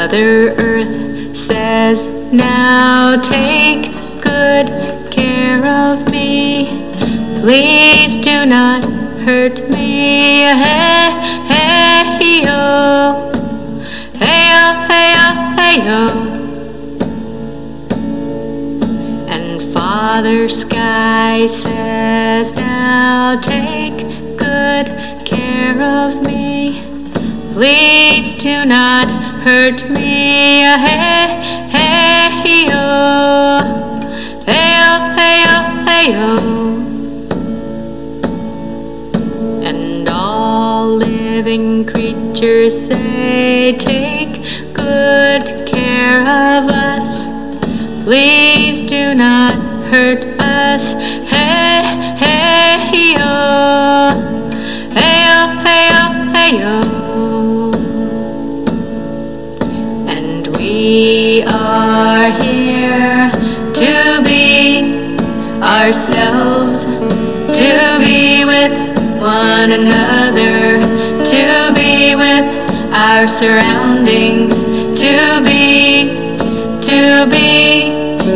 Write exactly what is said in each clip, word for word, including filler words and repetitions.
Mother Earth says, now take good care of me. Please do not hurt me. Hey, hey, yo. Hey, yo, hey, yo, hey, yo. And Father Sky says, now take good care of me. Please do not hurt me. Hey, hey, yo. Hey, yo, hey, yo, hey, yo. And all living creatures say, take good care of us. Please do not hurt us. Hey, hey, yo. Hey, yo, hey, yo, hey, yo. And we are here to be ourselves, to be with one another, to be with our surroundings, to be, to be.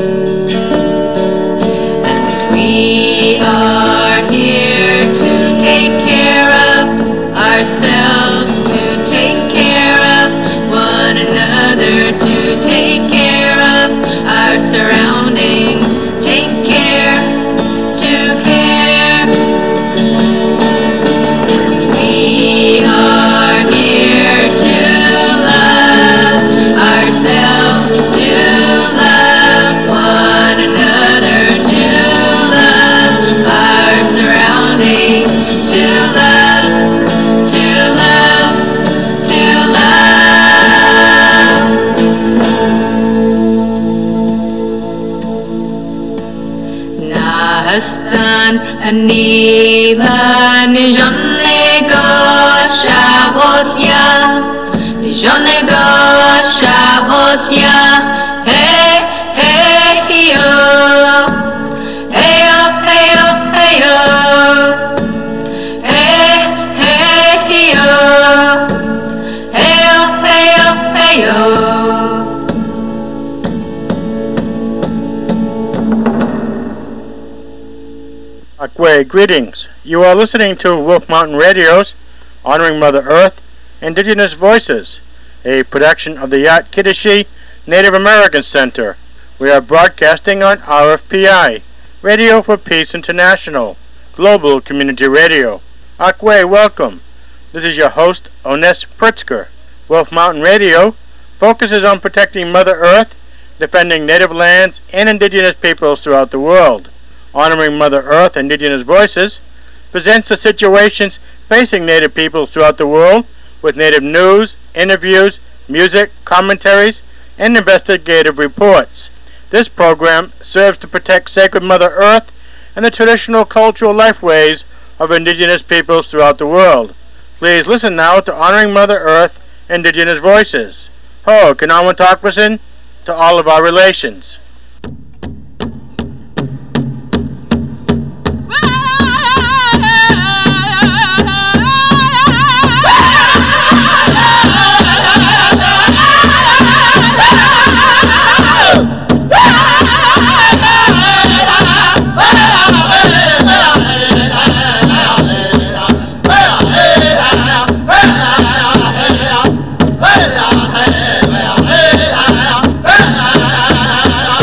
And we are here to take care of ourselves, to take care of one another, to take care of our surroundings, take care, to care. We are here to love ourselves, to love one another, to love our surroundings, to love, to love, to love. Nahastan anila nijonego shabothya, nijonego shabothya. Hey, hey, yo. Hey, yo, hey, yo, hey, yo. Hey, hey, yo. Hey, yo, hey, yo, hey, yo. Akwe, greetings. You are listening to Wolf Mountain Radio's Honoring Mother Earth, Indigenous Voices, a production of the Yat Kiddishi Native American Center. We are broadcasting on R F P I, Radio for Peace International, Global Community Radio. Akwe, welcome. This is your host, Ones Pritzker. Wolf Mountain Radio focuses on protecting Mother Earth, defending native lands and indigenous peoples throughout the world. Honoring Mother Earth, Indigenous Voices presents the situations facing native peoples throughout the world with native news, interviews, music, commentaries, and investigative reports. This program serves to protect sacred Mother Earth and the traditional cultural lifeways of indigenous peoples throughout the world. Please listen now to Honoring Mother Earth, Indigenous Voices. Ho, Kanawan Takwasin, to all of our relations. Hey!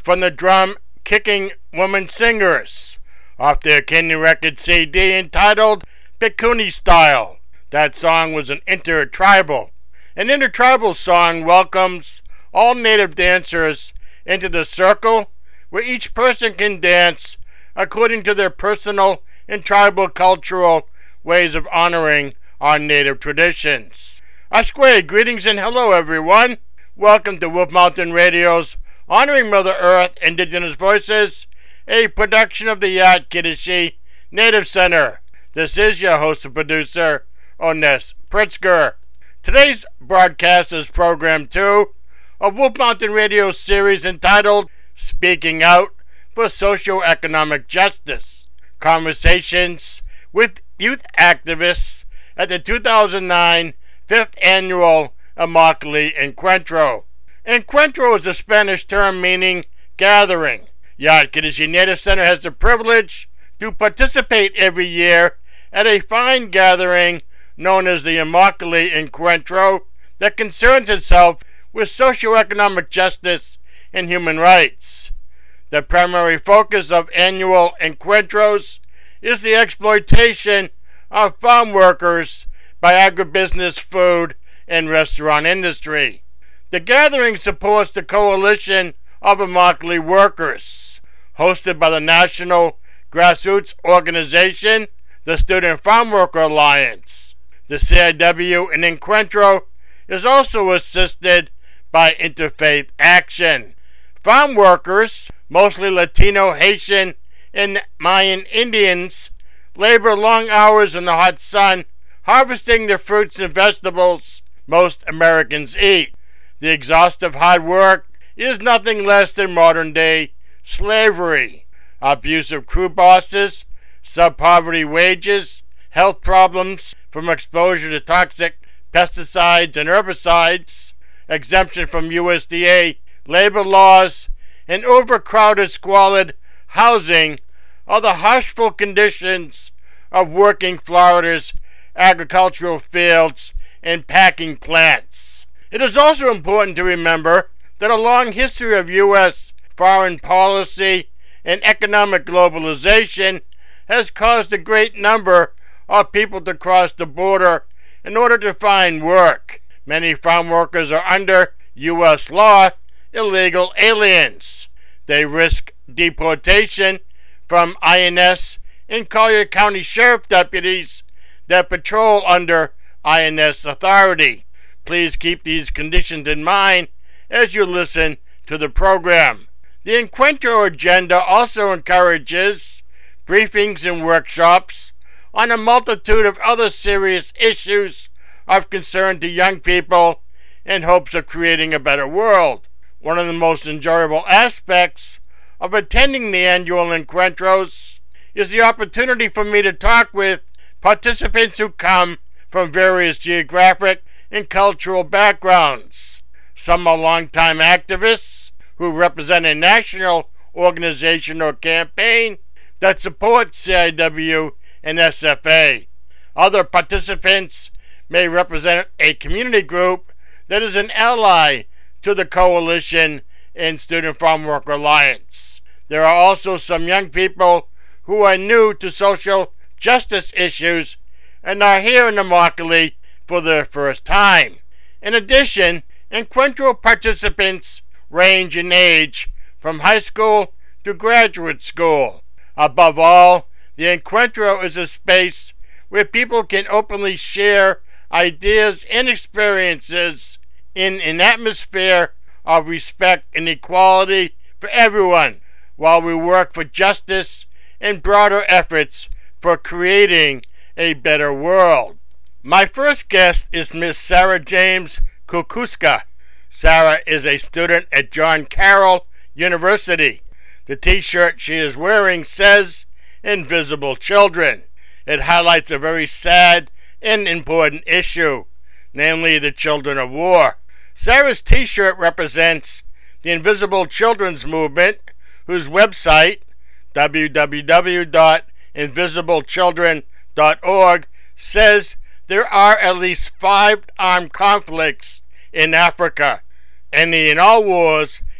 from the drum-kicking woman singers off their Canyon Records C D entitled Bikuni Style. That song was an intertribal. An intertribal song welcomes all native dancers into the circle where each person can dance according to their personal and tribal cultural ways of honoring our native traditions. Ashkwe, greetings and hello everyone. Welcome to Wolf Mountain Radio's Honoring Mother Earth Indigenous Voices, a production of the Yat Kiddishi Native Center. This is your host and producer, Ones Pritzker. Today's broadcast is program two of Wolf Mountain Radio's series entitled Speaking Out for Socioeconomic Justice, Conversations with Youth Activists at the two thousand nine fifth Annual Immokalee Encuentro. Encuentro is a Spanish term meaning gathering. Yat Kiddishi Native Center has the privilege to participate every year at a fine gathering known as the Immokalee Encuentro that concerns itself with socioeconomic justice and human rights. The primary focus of annual encuentros is the exploitation of farm workers by agribusiness, food, and restaurant industry. The gathering supports the Coalition of Immokalee Workers, hosted by the National Grassroots Organization, the Student Farm Worker Alliance. The C I W in Encuentro is also assisted by Interfaith Action. Farm workers, mostly Latino, Haitian, and Mayan Indians, labor long hours in the hot sun, harvesting the fruits and vegetables most Americans eat. The exhaustive hard work is nothing less than modern-day slavery. Abusive crew bosses, sub-poverty wages, health problems from exposure to toxic pesticides and herbicides, exemption from U S D A labor laws, and overcrowded, squalid housing are the harshful conditions of working Florida's agricultural fields and packing plants. It is also important to remember that a long history of U S foreign policy and economic globalization has caused a great number of people to cross the border in order to find work. Many farm workers are under U S law illegal aliens. They risk deportation from I N S and Collier County Sheriff deputies that patrol under I N S authority. Please keep these conditions in mind as you listen to the program. The Encuentro agenda also encourages briefings and workshops on a multitude of other serious issues of concern to young people in hopes of creating a better world. One of the most enjoyable aspects of attending the annual Encuentros is the opportunity for me to talk with participants who come from various geographic and cultural backgrounds. Some are longtime activists who represent a national organization or campaign that supports C I W and S F A. Other participants may represent a community group that is an ally to the Coalition and Student Farm Worker Alliance. There are also some young people who are new to social justice issues and are here in Immokalee for their first time. In addition, Encuentro participants range in age from high school to graduate school. Above all, the Encuentro is a space where people can openly share ideas and experiences in an atmosphere of respect and equality for everyone, while we work for justice and broader efforts for creating a better world. My first guest is Miss Sarah James Kukuska. Sarah is a student at John Carroll University. The t-shirt she is wearing says, Invisible Children. It highlights a very sad and important issue, namely the children of war. Sarah's t-shirt represents the Invisible Children's Movement, whose website, w w w dot invisible children dot org, says there are at least five armed conflicts in Africa. Ending in all wars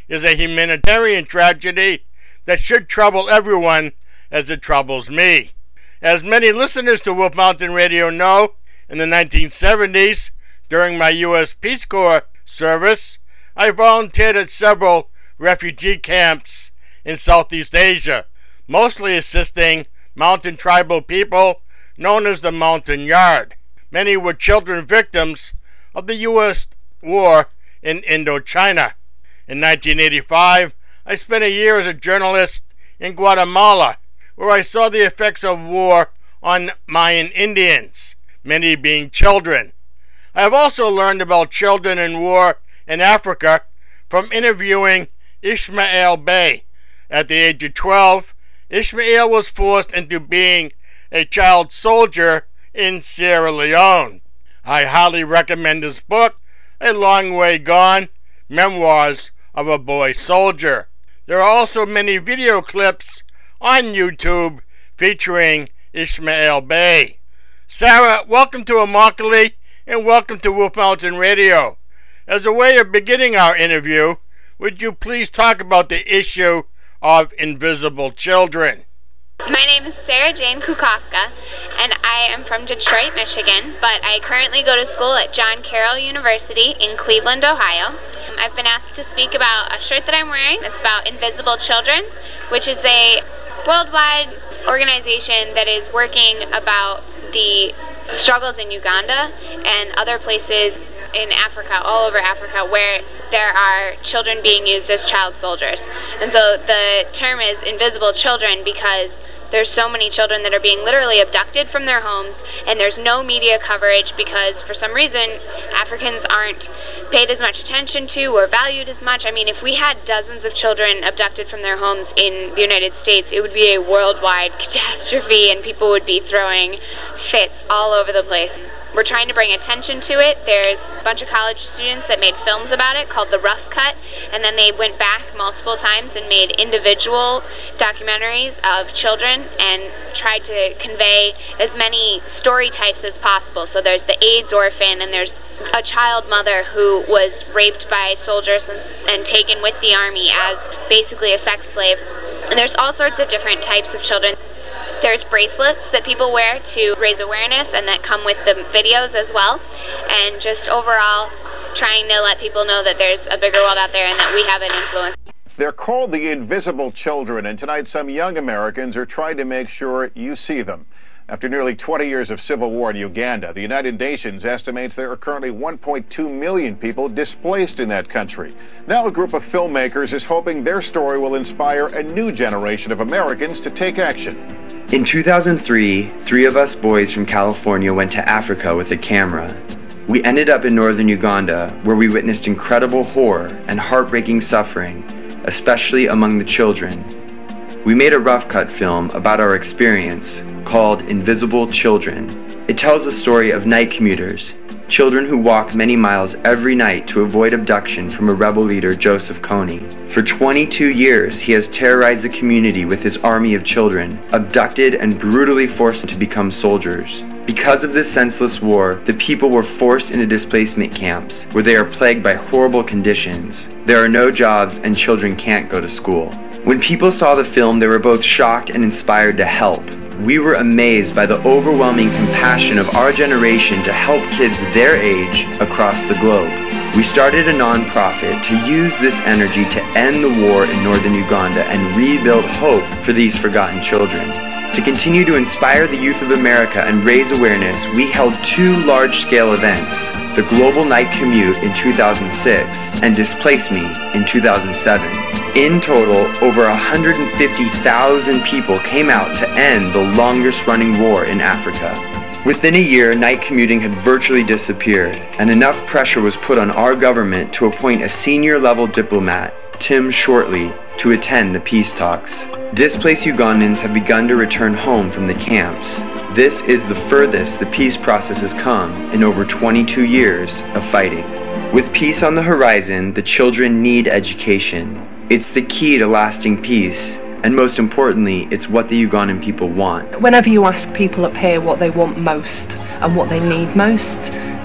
is a humanitarian tragedy that should trouble everyone as it troubles me. As many listeners to Wolf Mountain Radio know, in the nineteen seventies, during my U S Peace Corps service, I volunteered at several refugee camps in Southeast Asia, mostly assisting mountain tribal people known as the Mountain Yard. Many were children victims of the U S war in Indochina. In nineteen eighty-five, I spent a year as a journalist in Guatemala, where I saw the effects of war on Mayan Indians, many being children. I have also learned about children in war in Africa from interviewing Ismail Bey. At the age of twelve, Ismail was forced into being a child soldier in Sierra Leone. I highly recommend his book, A Long Way Gone, Memoirs of a Boy Soldier. There are also many video clips on YouTube featuring Ismail Bey. Sarah, welcome to Immokalee and welcome to Wolf Mountain Radio. As a way of beginning our interview, would you please talk about the issue of invisible children? My name is Sarah Jane Kukofka, and I am from Detroit, Michigan, but I currently go to school at John Carroll University in Cleveland, Ohio. I've been asked to speak about a shirt that I'm wearing. It's about Invisible Children, which is a worldwide organization that is working about the struggles in Uganda and other places in Africa, all over Africa, where there are children being used as child soldiers. And so the term is invisible children because there's so many children that are being literally abducted from their homes, and there's no media coverage because for some reason Africans aren't paid as much attention to or valued as much. I mean, if we had dozens of children abducted from their homes in the United States, it would be a worldwide catastrophe and people would be throwing fits all over the place. We're trying to bring attention to it. There's a bunch of college students that made films about it called The Rough Cut, and then they went back multiple times and made individual documentaries of children and tried to convey as many story types as possible. So there's the AIDS orphan, and there's a child mother who was raped by soldiers and, and taken with the army as basically a sex slave. And there's all sorts of different types of children. There's bracelets that people wear to raise awareness and that come with the videos as well. And just overall trying to let people know that there's a bigger world out there and that we have an influence. They're called the Invisible Children, and tonight some young Americans are trying to make sure you see them. After nearly twenty years of civil war in Uganda, the United Nations estimates there are currently one point two million people displaced in that country. Now a group of filmmakers is hoping their story will inspire a new generation of Americans to take action. In two thousand three, three of us boys from California went to Africa with a camera. We ended up in northern Uganda, where we witnessed incredible horror and heartbreaking suffering, especially among the children. We made a rough cut film about our experience called Invisible Children. It tells the story of night commuters, children who walk many miles every night to avoid abduction from a rebel leader, Joseph Kony. For twenty-two years, he has terrorized the community with his army of children, abducted and brutally forced to become soldiers. Because of this senseless war, the people were forced into displacement camps, where they are plagued by horrible conditions. There are no jobs and children can't go to school. When people saw the film, they were both shocked and inspired to help. We were amazed by the overwhelming compassion of our generation to help kids their age across the globe. We started a non-profit to use this energy to end the war in northern Uganda and rebuild hope for these forgotten children. To continue to inspire the youth of America and raise awareness, we held two large-scale events, the Global Night Commute in two thousand six and Displace Me in two thousand seven. In total, over one hundred fifty thousand people came out to end the longest-running war in Africa. Within a year, night commuting had virtually disappeared, and enough pressure was put on our government to appoint a senior-level diplomat, Tim Shortley, to attend the peace talks. Displaced Ugandans have begun to return home from the camps. This is the furthest the peace process has come in over twenty-two years of fighting. With peace on the horizon, the children need education. It's the key to lasting peace, and most importantly, it's what the Ugandan people want. Whenever you ask people up here what they want most and what they need most,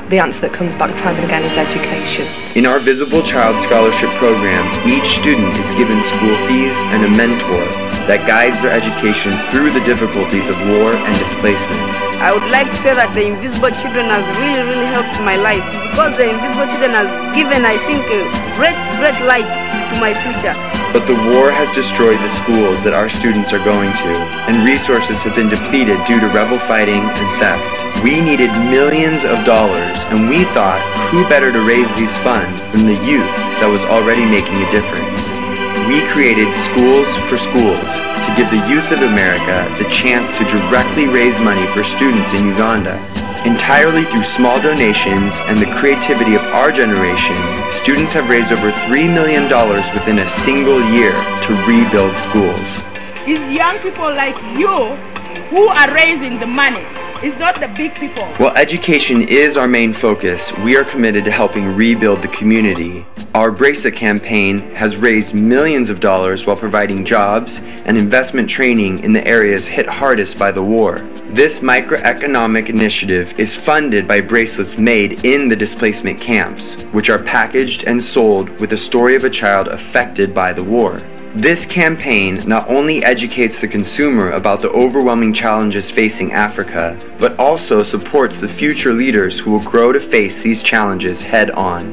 the answer that comes back time and again is education. In our Visible Child Scholarship Program, each student is given school fees and a mentor that guides their education through the difficulties of war and displacement. I would like to say that the Invisible Children has really, really helped my life, because the Invisible Children has given, I think, a great, great light to my future. But the war has destroyed the schools that our students are going to, and resources have been depleted due to rebel fighting and theft. We needed millions of dollars, and we thought, who better to raise these funds than the youth that was already making a difference? We created Schools for Schools to give the youth of America the chance to directly raise money for students in Uganda. Entirely through small donations and the creativity of our generation, students have raised over three million dollars within a single year to rebuild schools. It's young people like you who are raising the money. It's not the big people. While education is our main focus, we are committed to helping rebuild the community. Our Brace It campaign has raised millions of dollars while providing jobs and investment training in the areas hit hardest by the war. This microeconomic initiative is funded by bracelets made in the displacement camps, which are packaged and sold with the story of a child affected by the war. This campaign not only educates the consumer about the overwhelming challenges facing Africa, but also supports the future leaders who will grow to face these challenges head on.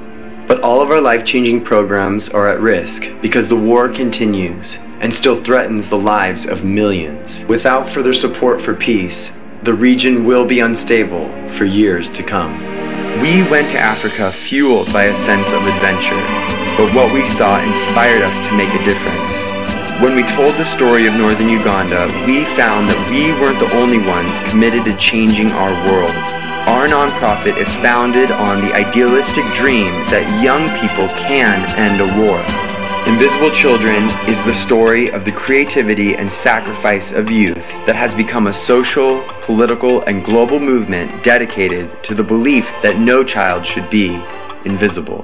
But all of our life-changing programs are at risk because the war continues and still threatens the lives of millions. Without further support for peace, the region will be unstable for years to come. We went to Africa fueled by a sense of adventure, but what we saw inspired us to make a difference. When we told the story of Northern Uganda, we found that we weren't the only ones committed to changing our world. Our nonprofit is founded on the idealistic dream that young people can end a war. Invisible Children is the story of the creativity and sacrifice of youth that has become a social, political, and global movement dedicated to the belief that no child should be invisible.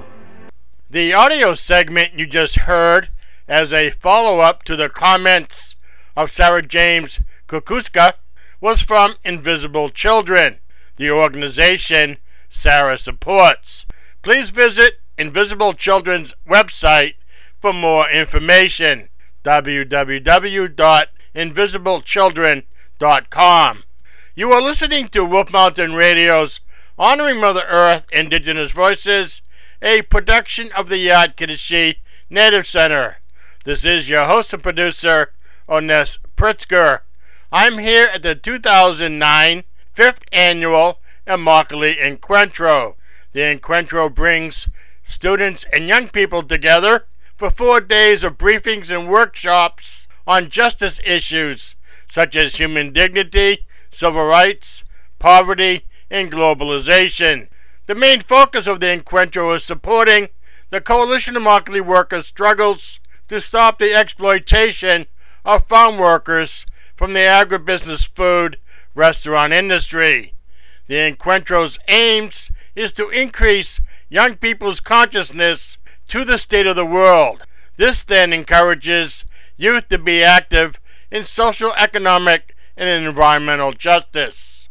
The audio segment you just heard as a follow-up to the comments of Sarah James Kukuska was from Invisible Children, the organization Sarah supports. Please visit Invisible Children's website for more information, w w w dot invisible children dot com. You are listening to Wolf Mountain Radio's Honoring Mother Earth Indigenous Voices, a production of the Yad Kiddushi Native Center. This is your host and producer, Ones Pritzker. I'm here at the two thousand nine fifth Annual Immokalee Encuentro. The Encuentro brings students and young people together for four days of briefings and workshops on justice issues such as human dignity, civil rights, poverty, and globalization. The main focus of the Encuentro is supporting the Coalition of Immokalee Workers' struggles to stop the exploitation of farm workers from the agribusiness, food, restaurant industry. The Encuentro's aims is to increase young people's consciousness to the state of the world. This then encourages youth to be active in social, economic, and environmental justice.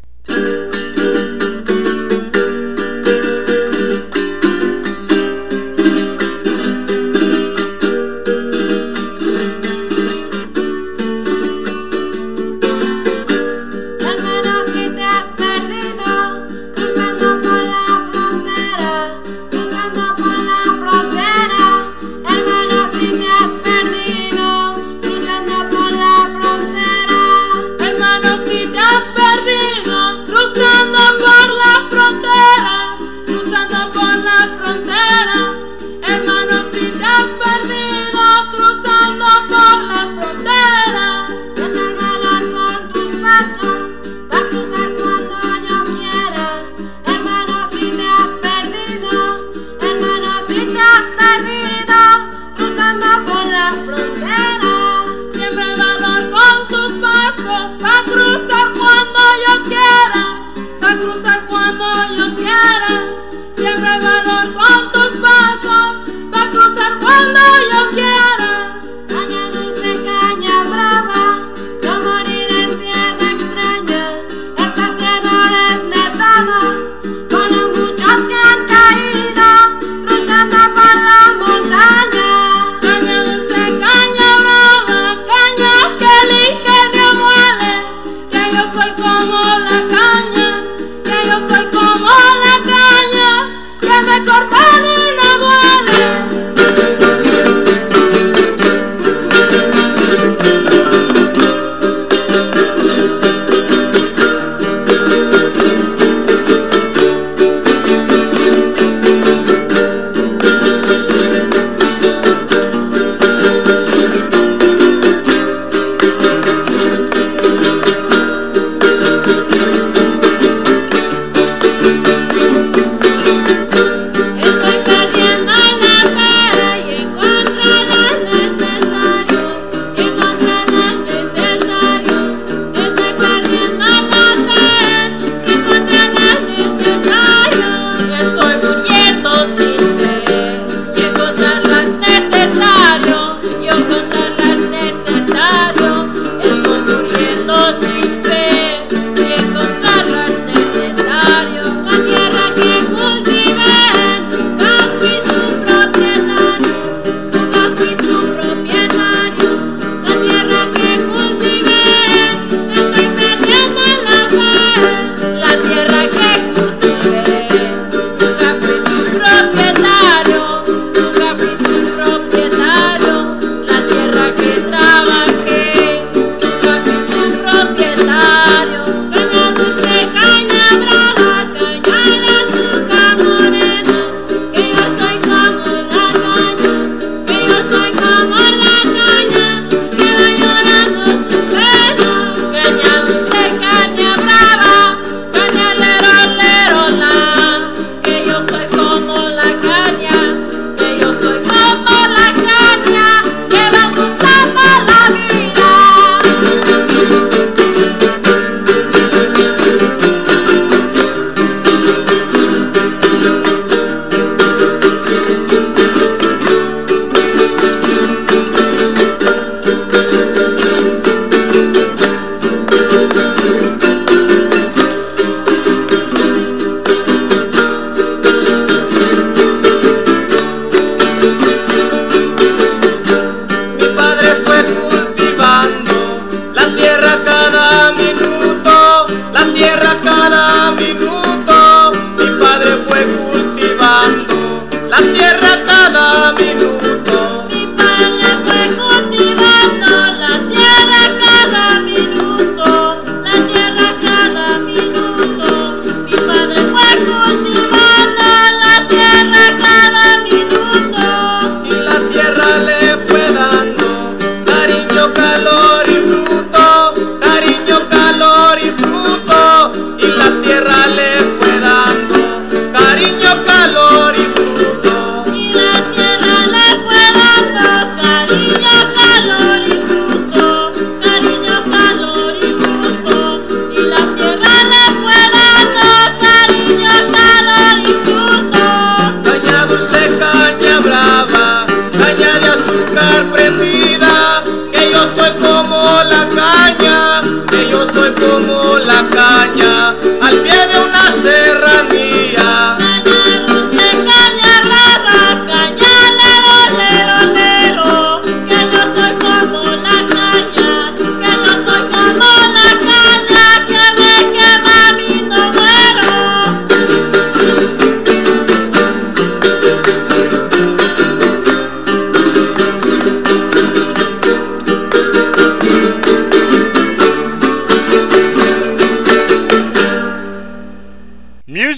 Con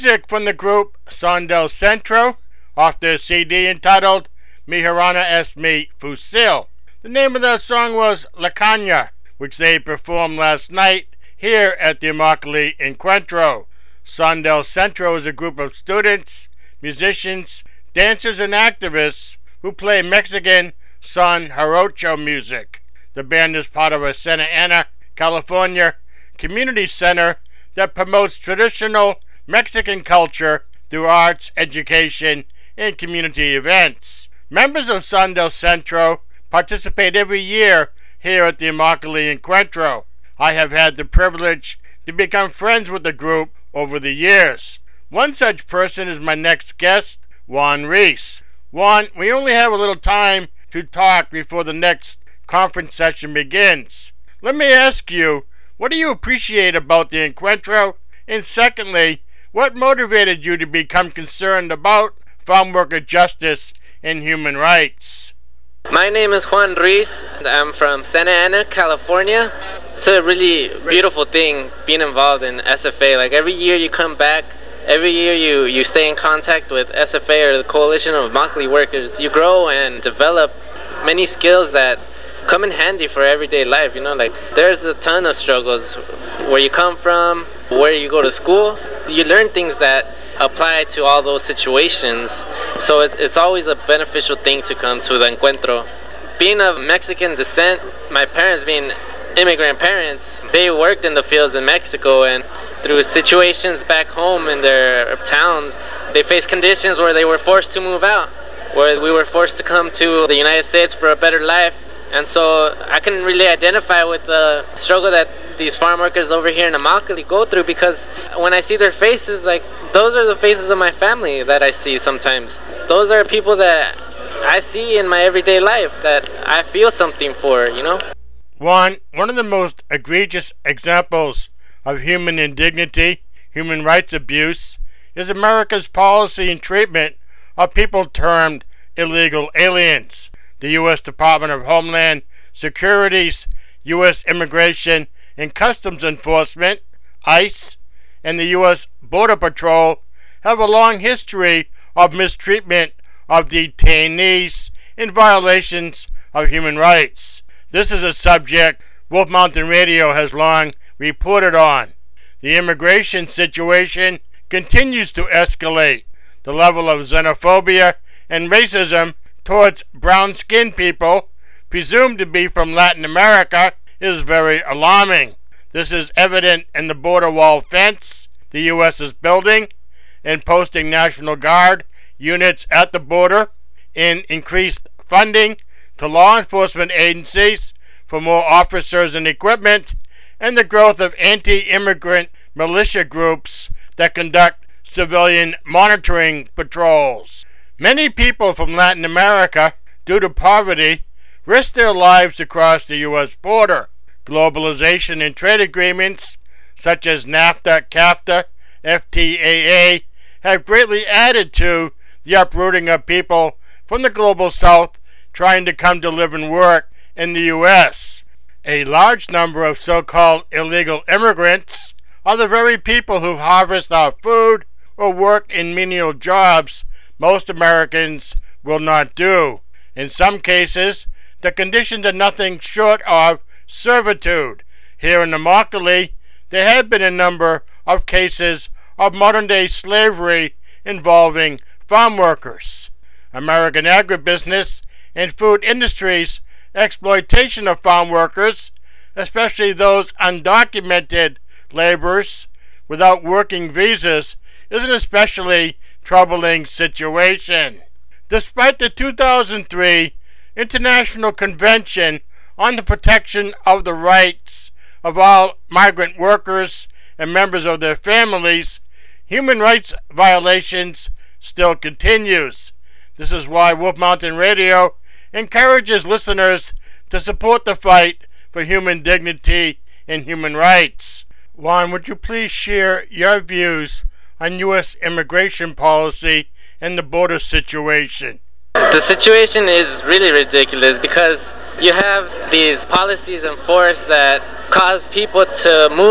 music from the group Son del Centro off their C D entitled Mi Hermana es mi fusil. The name of that song was La Caña, which they performed last night here at the Immokalee Encuentro. Son del Centro is a group of students, musicians, dancers, and activists who play Mexican son jarocho music. The band is part of a Santa Ana, California community center that promotes traditional Mexican culture through arts, education, and community events. Members of Son del Centro participate every year here at the Immokalee Encuentro. I have had the privilege to become friends with the group over the years. One such person is my next guest, Juan Reese. Juan, we only have a little time to talk before the next conference session begins. Let me ask you, what do you appreciate about the Encuentro? And secondly, what motivated you to become concerned about farm worker justice and human rights? My name is Juan Reese. I'm from Santa Ana, California. It's a really beautiful thing being involved in S F A. Like every year you come back, every year you, you stay in contact with S F A or the Coalition of Immokalee Workers. You grow and develop many skills that come in handy for everyday life. You know, like there's a ton of struggles where you come from, where you go to school. You learn things that apply to all those situations. So it's, it's always a beneficial thing to come to the Encuentro. Being of Mexican descent, my parents being immigrant parents, they worked in the fields in Mexico, and through situations back home in their towns, they faced conditions where they were forced to move out, where we were forced to come to the United States for a better life. And so I can really identify with the struggle that these farm workers over here in Immokalee go through, because when I see their faces, like those are the faces of my family that I see sometimes. Those are people that I see in my everyday life that I feel something for, you know? Juan, one of the most egregious examples of human indignity, human rights abuse, is America's policy and treatment of people termed illegal aliens. The U S Department of Homeland Security's U S Immigration and Customs Enforcement, ICE, and the U S Border Patrol have a long history of mistreatment of detainees in violations of human rights. This is a subject Wolf Mountain Radio has long reported on. The immigration situation continues to escalate. The level of xenophobia and racism towards brown-skinned people, presumed to be from Latin America, is very alarming. This is evident in the border wall fence the U S is building, in posting National Guard units at the border, in increased funding to law enforcement agencies for more officers and equipment, and the growth of anti-immigrant militia groups that conduct civilian monitoring patrols. Many people from Latin America, due to poverty, risk their lives to cross the U S border. Globalization and trade agreements such as NAFTA, CAFTA, F T A A have greatly added to the uprooting of people from the global south trying to come to live and work in the U S. A large number of so-called illegal immigrants are the very people who harvest our food or work in menial jobs most Americans will not do. In some cases, the conditions are nothing short of servitude. Here in Immokalee, there have been a number of cases of modern-day slavery involving farm workers. American agribusiness and food industries' exploitation of farm workers, especially those undocumented laborers without working visas, is an especially troubling situation. Despite the two thousand three International Convention on the Protection of the Rights of All Migrant Workers and Members of Their Families, human rights violations still continues. This is why Wolf Mountain Radio encourages listeners to support the fight for human dignity and human rights. Juan, would you please share your views on U S immigration policy and the border situation? The situation is really ridiculous because you have these policies in force that cause people to move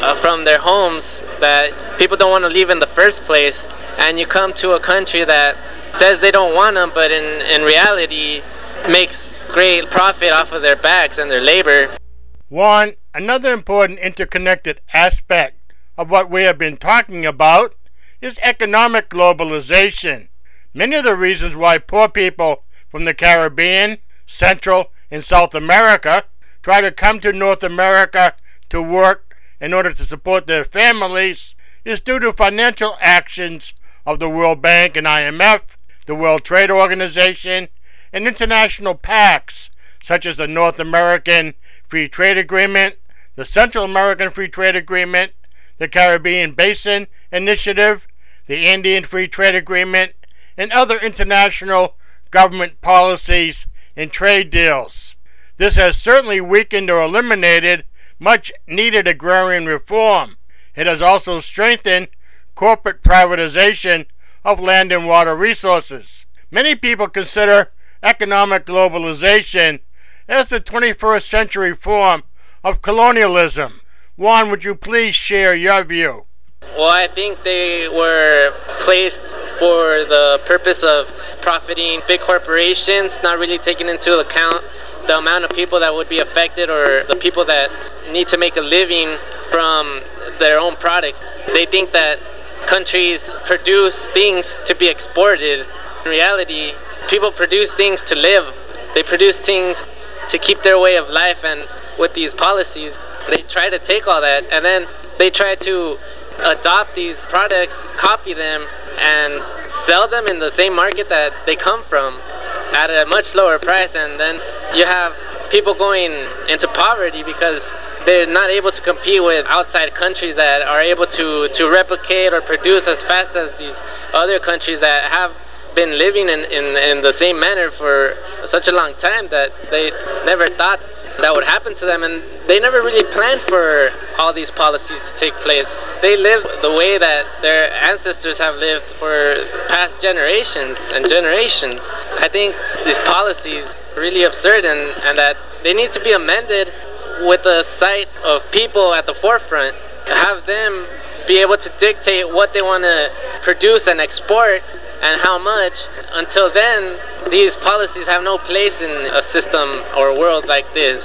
uh, from their homes that people don't want to leave in the first place, and you come to a country that says they don't want them, but in, in reality makes great profit off of their backs and their labor. One, another important interconnected aspect of what we have been talking about is economic globalization. Many of the reasons why poor people from the Caribbean, Central, and South America try to come to North America to work in order to support their families is due to financial actions of the World Bank and I M F, the World Trade Organization, and international pacts such as the North American Free Trade Agreement, the Central American Free Trade Agreement, the Caribbean Basin Initiative, the Indian Free Trade Agreement, and other international government policies and trade deals. This has certainly weakened or eliminated much needed agrarian reform. It has also strengthened corporate privatization of land and water resources. Many people consider economic globalization as the twenty-first century form of colonialism. Juan, would you please share your view? Well, I think they were placed for the purpose of profiting big corporations, not really taking into account the amount of people that would be affected or the people that need to make a living from their own products. They think that countries produce things to be exported. In reality, people produce things to live. They produce things to keep their way of life, and with these policies, they try to take all that and then they try to adopt these products, copy them, and sell them in the same market that they come from at a much lower price. And then you have people going into poverty because they're not able to compete with outside countries that are able to, to replicate or produce as fast as these other countries that have been living in, in, in the same manner for such a long time that they never thought that would happen to them, and they never really planned for all these policies to take place. They live the way that their ancestors have lived for past generations and generations. I think these policies are really absurd, and, and that they need to be amended with the sight of people at the forefront. Have them be able to dictate what they want to produce and export and how much. Until then, these policies have no place in a system or a world like this.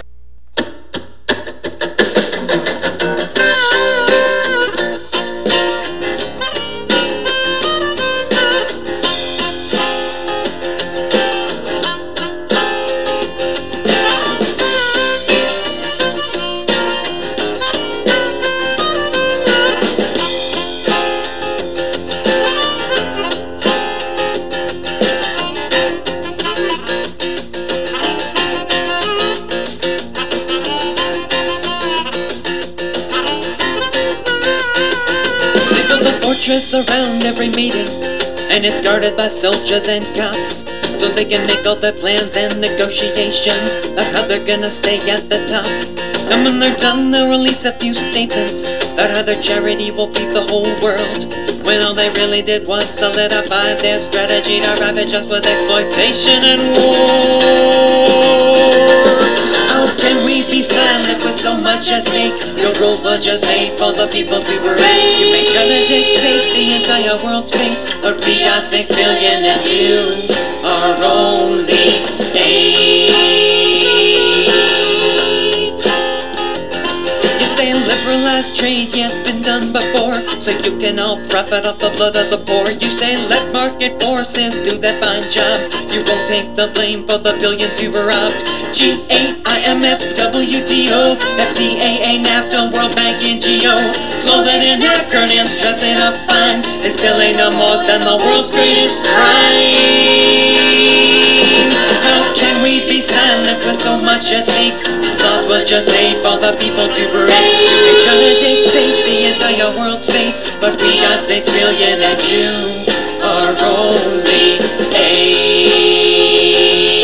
Around every meeting, and it's guarded by soldiers and cops, so they can make all their plans and negotiations about how they're gonna stay at the top. And when they're done, they'll release a few statements about how their charity will feed the whole world, when all they really did was solidify their strategy to ravage us with exploitation and war. How can we be silent with so much at stake? Your rules were just made for the people to break. You may try to dictate the entire world's fate, but we are six billion and you are only eight. You say liberalize trade, yeah, it's been done before, so you can all profit off the blood of the poor. You say let market forces do that fine job. You won't take the blame for the billions you've robbed. G eight, I M F, W T O, F T A A, NAFTA, World Bank, N G O. Clothing and acronyms, dress it up fine. It still ain't no more than the world's greatest crime. How can we be silent with so much at stake? Laws were just made for the people to break. You may try to dictate the entire world's fate, but we are six billion and you are only eight.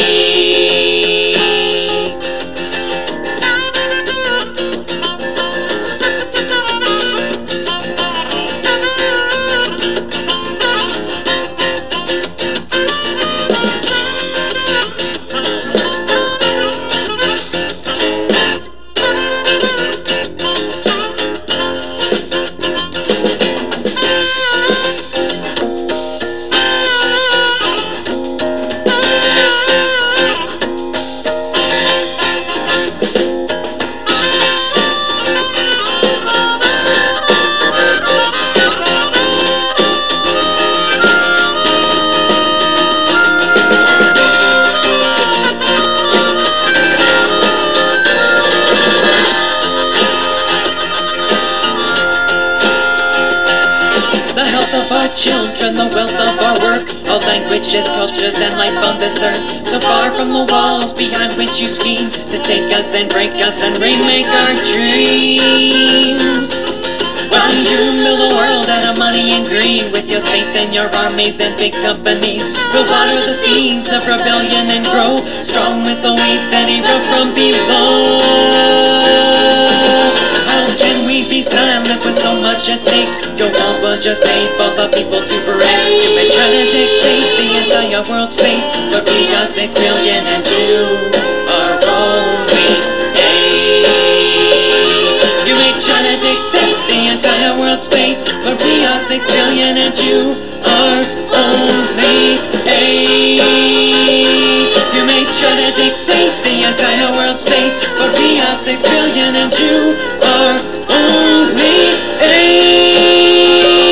from the wealth of our work, all languages, cultures, and life on this earth. So far from the walls behind which you scheme to take us and break us and remake our dreams. While you build a world out of money and greed with your states and your armies and big companies, we'll water the seeds of rebellion and grow strong with the weeds that erupt from below. How can we be silent with so much at stake? Your walls were just made for the people to break. You may try to dictate the entire world's fate, but we are six billion and you are only eight. You may try to dictate the entire world's fate, but we are six billion and you are only eight. You may try to dictate the entire world's fate, but we are six billion and you are only eight.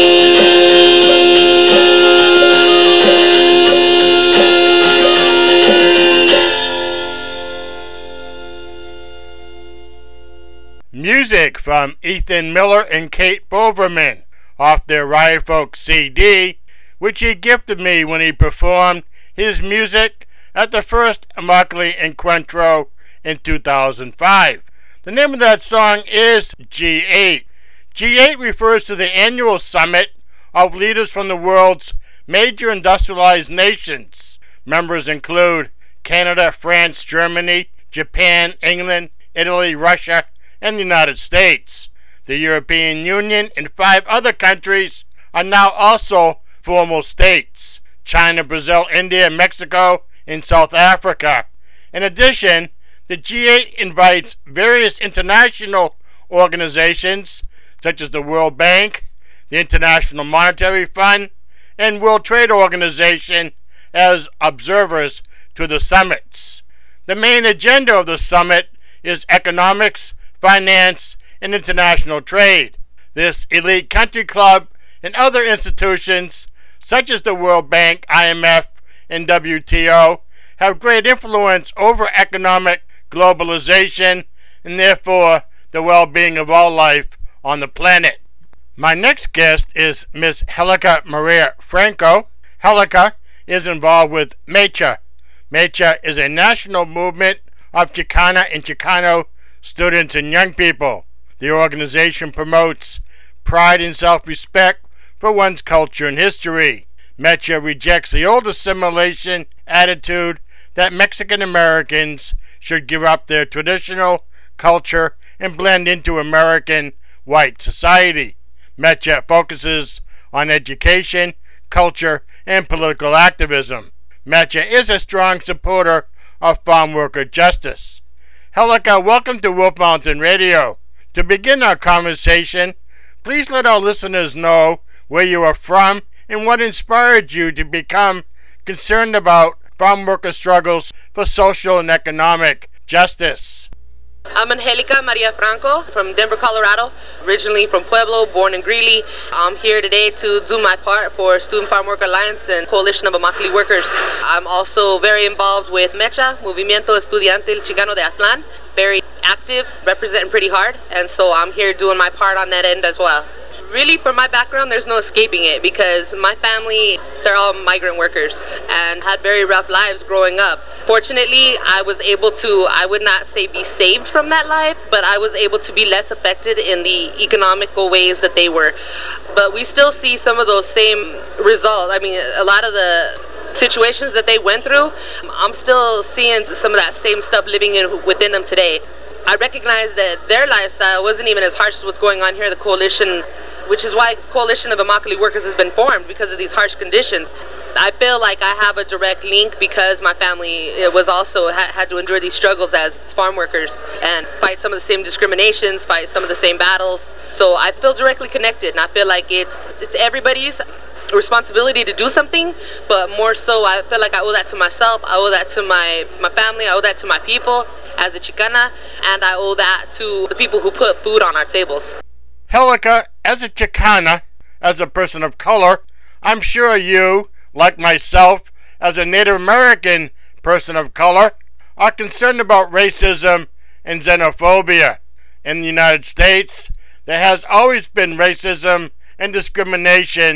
Music from Ethan Miller and Kate Boverman off their Riot Folk C D, which he gifted me when he performed his music at the first Immokalee Encuentro in two thousand five. The name of that song is G eight. G eight refers to the annual summit of leaders from the world's major industrialized nations. Members include Canada, France, Germany, Japan, England, Italy, Russia, and the United States. The European Union and five other countries are now also formal states: China, Brazil, India, Mexico, and South Africa. In addition, the G eight invites various international organizations such as the World Bank, the International Monetary Fund, and World Trade Organization as observers to the summits. The main agenda of the summit is economics, finance, and international trade. This elite country club and other institutions such as the World Bank, I M F, and W T O have great influence over economic globalization and therefore the well-being of all life on the planet. My next guest is Miss Helica Maria Franco. Helica is involved with MECHA. MECHA is a national movement of Chicana and Chicano students and young people. The organization promotes pride and self-respect for one's culture and history. MECHA rejects the old assimilation attitude that Mexican Americans should give up their traditional culture and blend into American white society. MECHA focuses on education, culture, and political activism. MECHA is a strong supporter of farm worker justice. Helica, welcome to Wolf Mountain Radio. To begin our conversation, please let our listeners know where you are from and what inspired you to become concerned about farm worker struggles for social and economic justice. I'm Angelica Maria Franco from Denver, Colorado, originally from Pueblo, born in Greeley. I'm here today to do my part for Student Farm Worker Alliance and Coalition of Immokalee Workers. I'm also very involved with MECHA, Movimiento Estudiantil Chicano de Aztlán, very active, representing pretty hard, and so I'm here doing my part on that end as well. Really, for my background, there's no escaping it because my family, they're all migrant workers and had very rough lives growing up. Fortunately, I was able to, I would not say be saved from that life, but I was able to be less affected in the economical ways that they were. But we still see some of those same results. I mean, a lot of the situations that they went through, I'm still seeing some of that same stuff living in, within them today. I recognize that their lifestyle wasn't even as harsh as what's going on here in the coalition, which is why Coalition of Immokalee Workers has been formed, because of these harsh conditions. I feel like I have a direct link because my family was also ha- had to endure these struggles as farm workers and fight some of the same discriminations, fight some of the same battles. So I feel directly connected, and I feel like it's it's everybody's responsibility to do something, but more so I feel like I owe that to myself, I owe that to my, my family, I owe that to my people as a Chicana, and I owe that to the people who put food on our tables. Helica, as a Chicana, as a person of color, I'm sure you, like myself, as a Native American person of color, are concerned about racism and xenophobia. In the United States, there has always been racism and discrimination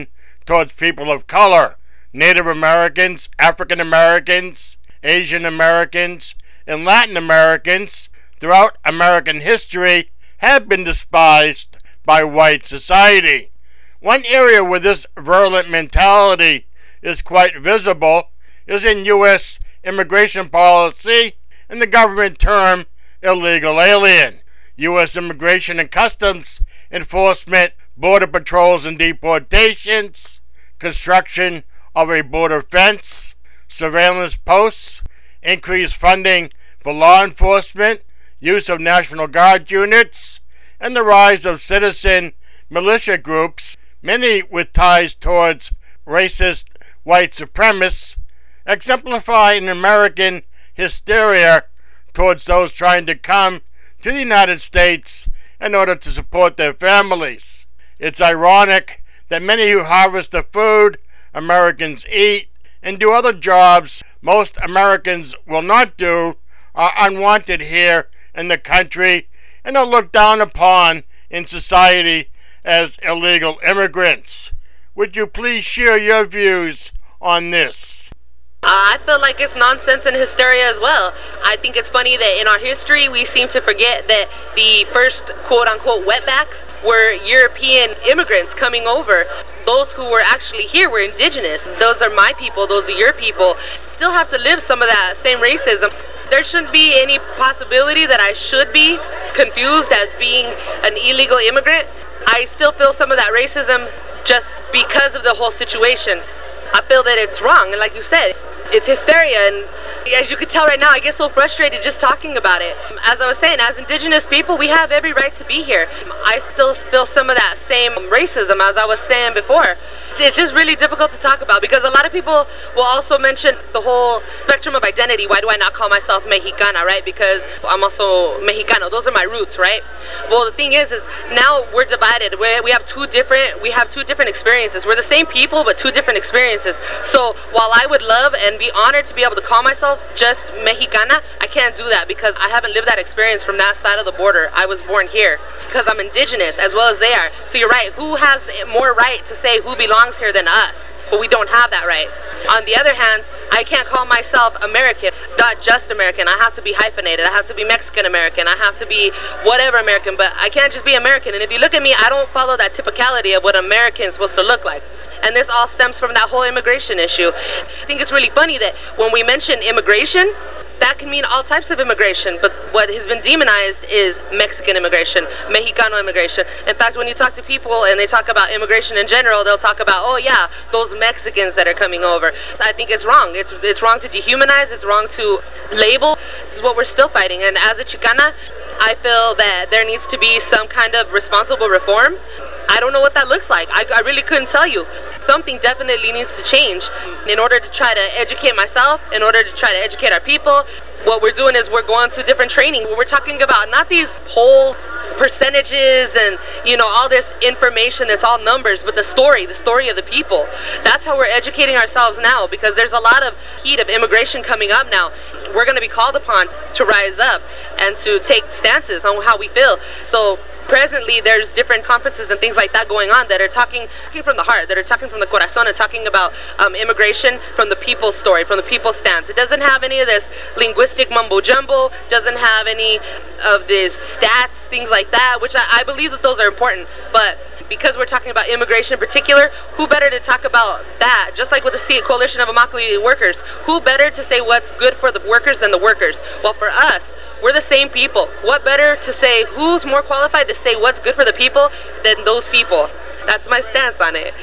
towards people of color. Native Americans, African Americans, Asian Americans, and Latin Americans throughout American history have been despised by white society. One area where this virulent mentality is quite visible is in U S immigration policy and the government term illegal alien. U S Immigration and Customs Enforcement, border patrols and deportations, construction of a border fence, surveillance posts, increased funding for law enforcement, use of National Guard units, and the rise of citizen militia groups, many with ties towards racist white supremacists, exemplify an American hysteria towards those trying to come to the United States in order to support their families. It's ironic that many who harvest the food Americans eat and do other jobs most Americans will not do are unwanted here in the country and are looked down upon in society as illegal immigrants. Would you please share your views on this? Uh, I feel like it's nonsense and hysteria as well. I think it's funny that in our history we seem to forget that the first quote-unquote wetbacks were European immigrants coming over. Those who were actually here were indigenous. Those are my people, those are your people. Still have to live some of that same racism. There shouldn't be any possibility that I should be confused as being an illegal immigrant. I still feel some of that racism just because of the whole situation. I feel that it's wrong, and like you said, it's hysteria, and as you can tell right now, I get so frustrated just talking about it. As I was saying, as indigenous people, we have every right to be here. I still feel some of that same racism as I was saying before. It's just really difficult to talk about because a lot of people will also mention the whole spectrum of identity. Why do I not call myself Mexicana, right? Because I'm also Mexicano. Those are my roots, right? Well, the thing is, is now we're divided. we we have two different, we have two different experiences. We're the same people, but two different experiences. So while I would love and be honored to be able to call myself just Mexicana, I can't do that because I haven't lived that experience from that side of the border. I was born here because I'm indigenous as well as they are. So you're right. Who has more right to say who belongs here than us? But we don't have that right. On the other hand, I can't call myself American, not just American. I have to be hyphenated. I have to be Mexican American. I have to be whatever American, but I can't just be American. And if you look at me, I don't follow that typicality of what American is supposed to look like. And this all stems from that whole immigration issue. I think it's really funny that when we mention immigration, that can mean all types of immigration, but what has been demonized is Mexican immigration, Mexicano immigration. In fact, when you talk to people and they talk about immigration in general, they'll talk about, oh yeah, those Mexicans that are coming over. So I think it's wrong. It's it's wrong to dehumanize. It's wrong to label. This is what we're still fighting. And as a Chicana, I feel that there needs to be some kind of responsible reform. I don't know what that looks like. I, I really couldn't tell you. Something definitely needs to change in order to try to educate myself, in order to try to educate our people. What we're doing is we're going to different training. We're talking about not these whole percentages and, you know, all this information that's all numbers, but the story, the story of the people. That's how we're educating ourselves now, because there's a lot of heat of immigration coming up now. We're going to be called upon to rise up and to take stances on how we feel. So presently, there's different conferences and things like that going on that are talking, talking from the heart, that are talking from the corazón and talking about um, immigration from the people's story, from the people's stance. It doesn't have any of this linguistic mumbo-jumbo, doesn't have any of these stats, things like that, which I, I believe that those are important. But because we're talking about immigration in particular, who better to talk about that? Just like with the Coalition of Immokalee Workers, who better to say what's good for the workers than the workers? Well, for us, we're the same people. What better to say, who's more qualified to say what's good for the people than those people? That's my stance on it.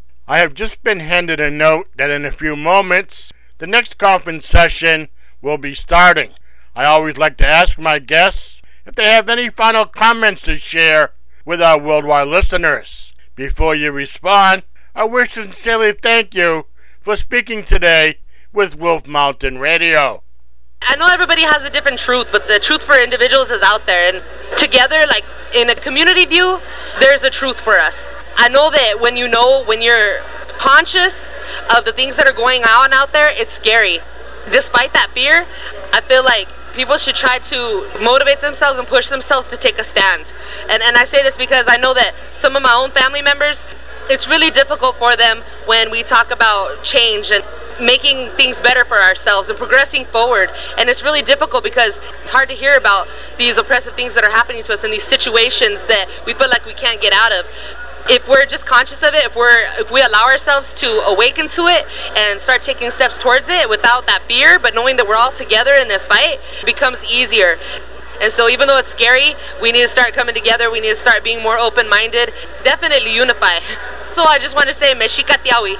I have just been handed a note that in a few moments, the next conference session will be starting. I always like to ask my guests if they have any final comments to share with our worldwide listeners. Before you respond, I wish to sincerely thank you for speaking today with Wolf Mountain Radio. I know everybody has a different truth, but the truth for individuals is out there. And together, like in a community view, there's a truth for us. I know that when you know, when you're conscious of the things that are going on out there, it's scary. Despite that fear, I feel like people should try to motivate themselves and push themselves to take a stand. And and I say this because I know that some of my own family members, It's really difficult for them when we talk about change and making things better for ourselves and progressing forward. And it's really difficult because it's hard to hear about these oppressive things that are happening to us and these situations that we feel like we can't get out of. If we're just conscious of it, if we're if we allow ourselves to awaken to it and start taking steps towards it without that fear, but knowing that we're all together in this fight, it becomes easier. And so even though it's scary, we need to start coming together, we need to start being more open-minded, definitely unify. So I just want to say, Mexica Tiawi.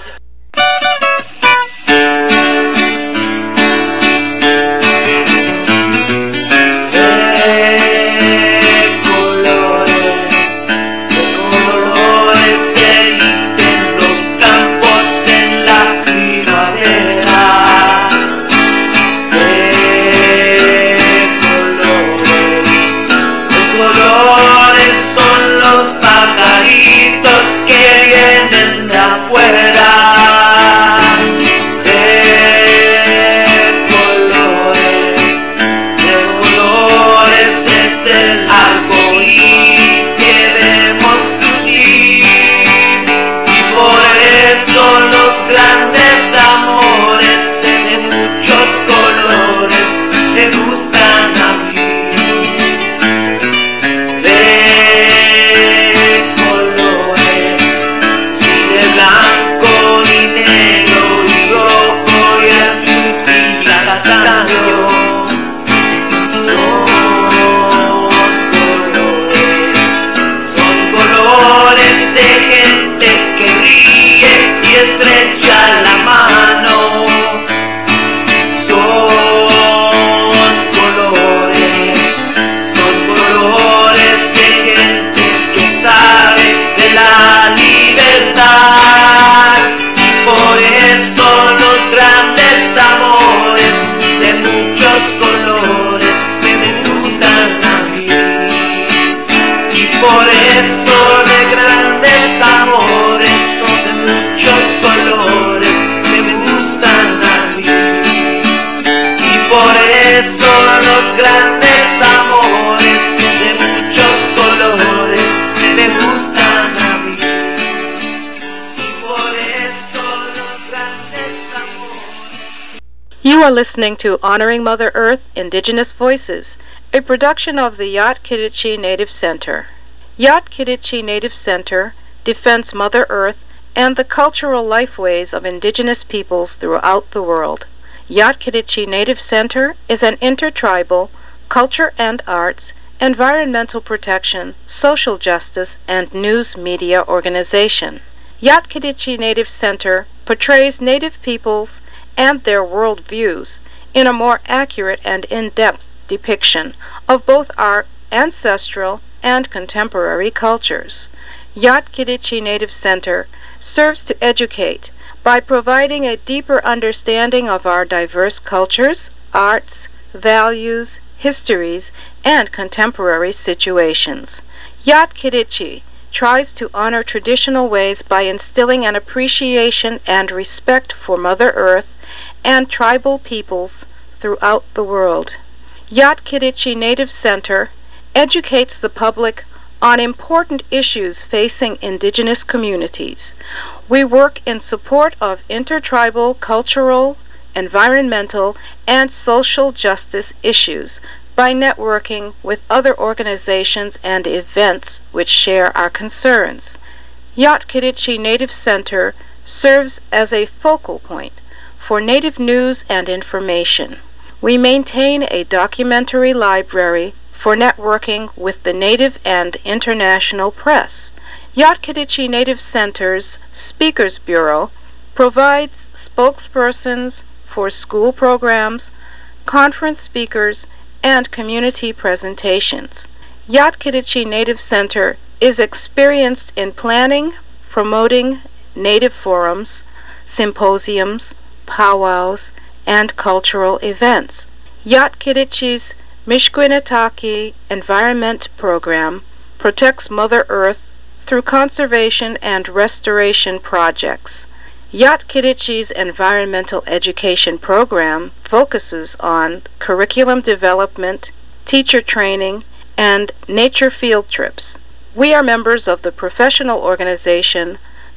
You are listening to Honoring Mother Earth, Indigenous Voices, a production of the Yat-Kiditchi Native Center. Yat-Kiditchi Native Center defends Mother Earth and the cultural lifeways of indigenous peoples throughout the world. Yat-Kiditchi Native Center is an intertribal, culture and arts, environmental protection, social justice, and news media organization. Yat-Kiditchi Native Center portrays Native peoples and their worldviews in a more accurate and in-depth depiction of both our ancestral and contemporary cultures. Yat-Kiditchi Native Center serves to educate by providing a deeper understanding of our diverse cultures, arts, values, histories, and contemporary situations. Yat-Kiditchi tries to honor traditional ways by instilling an appreciation and respect for Mother Earth and tribal peoples throughout the world. Yat-Kiditchi Native Center educates the public on important issues facing indigenous communities. We work in support of intertribal, cultural, environmental, and social justice issues by networking with other organizations and events which share our concerns. Yat-Kiditchi Native Center serves as a focal point for Native news and information. We maintain a documentary library for networking with the Native and international press. Yat-Kiditchi Native Center's Speakers Bureau provides spokespersons for school programs, conference speakers, and community presentations. Yat-Kiditchi Native Center is experienced in planning, promoting Native forums, symposiums, powwows, and cultural events. Yat-Kiditchi's Mishkwinetaki Environment Program protects Mother Earth through conservation and restoration projects. Yat-Kiditchi's environmental education program focuses on curriculum development, teacher training, and nature field trips. We are members of the professional organization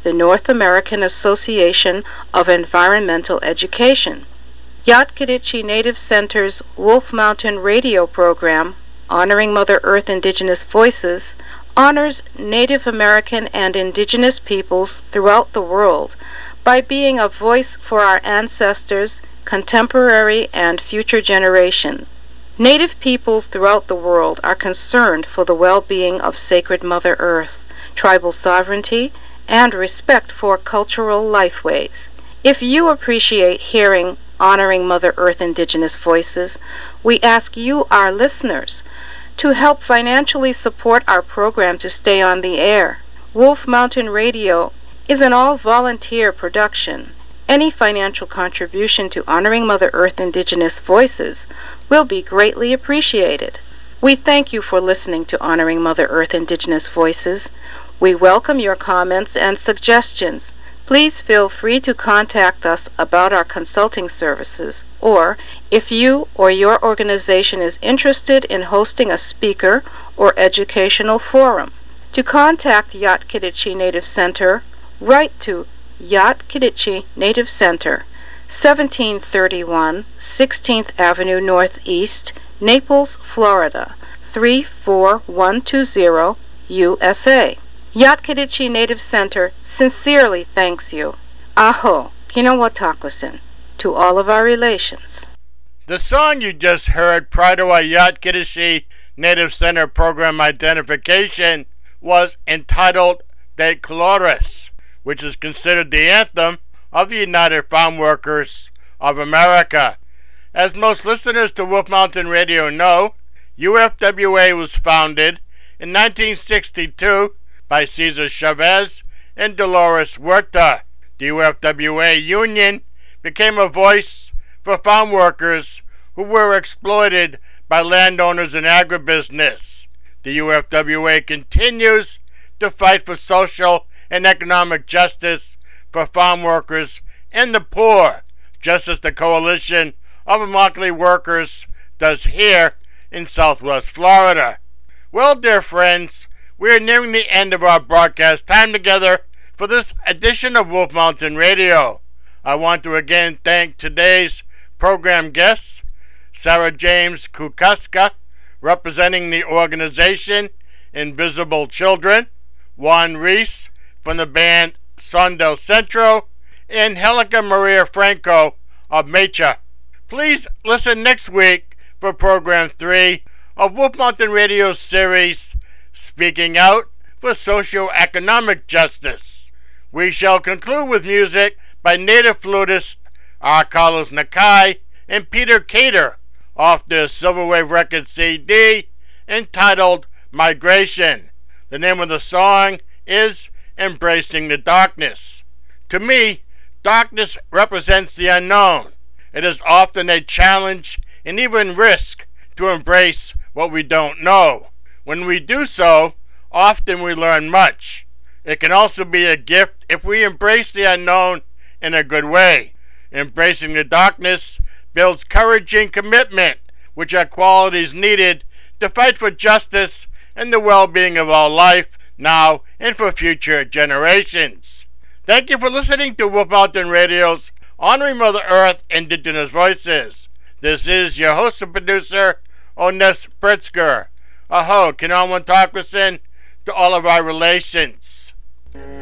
the North American Association of Environmental Education. Yat-Kiditchi Native Center's Wolf Mountain radio program, Honoring Mother Earth Indigenous Voices, honors Native American and Indigenous peoples throughout the world by being a voice for our ancestors, contemporary and future generations. Native peoples throughout the world are concerned for the well-being of sacred Mother Earth, tribal sovereignty, and respect for cultural lifeways. If you appreciate hearing Honoring Mother Earth Indigenous Voices, we ask you, our listeners, to help financially support our program to stay on the air. Wolf Mountain Radio is an all-volunteer production. Any financial contribution to Honoring Mother Earth Indigenous Voices will be greatly appreciated. We thank you for listening to Honoring Mother Earth Indigenous Voices. We welcome your comments and suggestions. Please feel free to contact us about our consulting services, or if you or your organization is interested in hosting a speaker or educational forum. To contact Yat-Kiditchi Native Center, write to Yat-Kiditchi Native Center, seventeen thirty-one sixteenth Avenue Northeast, Naples, Florida, three four one two zero, U S A. Yat-Kiditchi Native Center sincerely thanks you. Aho, Kinawatakusin, to all of our relations. The song you just heard prior to our Yat-Kiditchi Native Center program identification was entitled De Colores, which is considered the anthem of the United Farm Workers of America. As most listeners to Wolf Mountain Radio know, U F W A was founded in nineteen sixty-two by Cesar Chavez and Dolores Huerta. The U F W A Union became a voice for farm workers who were exploited by landowners in agribusiness. The U F W A continues to fight for social and economic justice for farm workers and the poor, just as the Coalition of Immokalee Workers does here in Southwest Florida. Well, dear friends, we are nearing the end of our broadcast time together for this edition of Wolf Mountain Radio. I want to again thank today's program guests, Sarah James Kukaska, representing the organization Invisible Children, Juan Reese from the band Son del Centro, and Helica Maria Franco of Mecha. Please listen next week for program three of Wolf Mountain Radio's series, Speaking Out for Socioeconomic Justice. We shall conclude with music by native flutist R. Carlos Nakai and Peter Cater off their Silverwave Records C D entitled Migration. The name of the song is Embracing the Darkness. To me, darkness represents the unknown. It is often a challenge and even risk to embrace what we don't know. When we do so, often we learn much. It can also be a gift if we embrace the unknown in a good way. Embracing the darkness builds courage and commitment, which are qualities needed to fight for justice and the well-being of our life now and for future generations. Thank you for listening to Wolf Mountain Radio's Honoring Mother Earth Indigenous Voices. This is your host and producer, Ones Pritzker. Aho, Kinawatakusin, to all of our relations.